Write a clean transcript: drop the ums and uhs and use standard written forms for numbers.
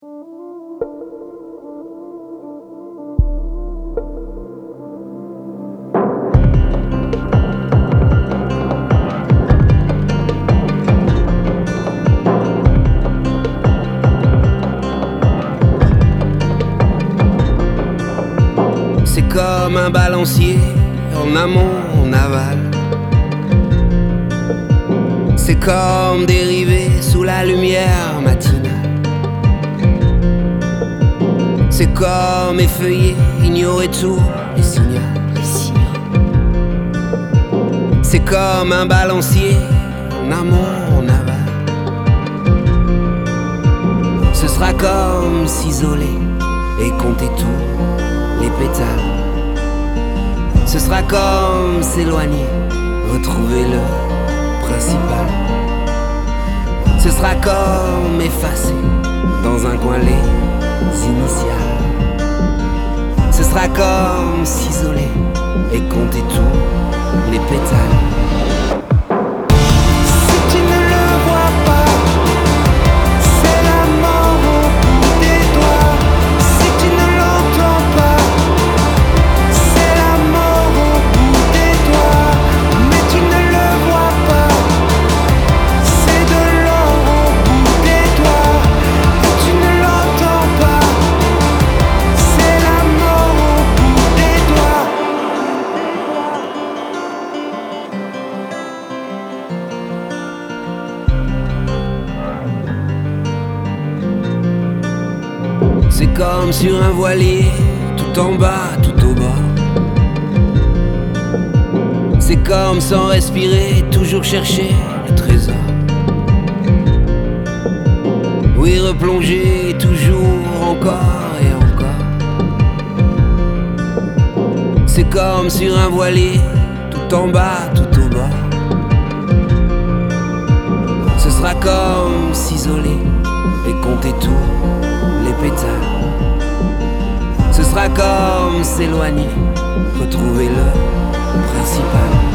C'est comme un balancier, en amont, en aval. C'est comme dériver sous la lumière matinale. C'est comme effeuiller, ignorer tous les signaux. C'est comme un balancier, en amont, en aval. Ce sera comme s'isoler et compter tous les pétales. Ce sera comme s'éloigner, retrouver le principal. Ce sera comme effacer dans un coin les initiales. Ce sera comme s'isoler et compter tous les pétales. C'est comme sur un voilier, tout en bas, tout au bas. C'est comme sans respirer, toujours chercher le trésor. Oui, replonger toujours encore et encore. C'est comme sur un voilier, tout en bas, tout au bas. Ce sera comme s'isoler et compter tous les pétales. Ce sera comme s'éloigner, retrouver le principal.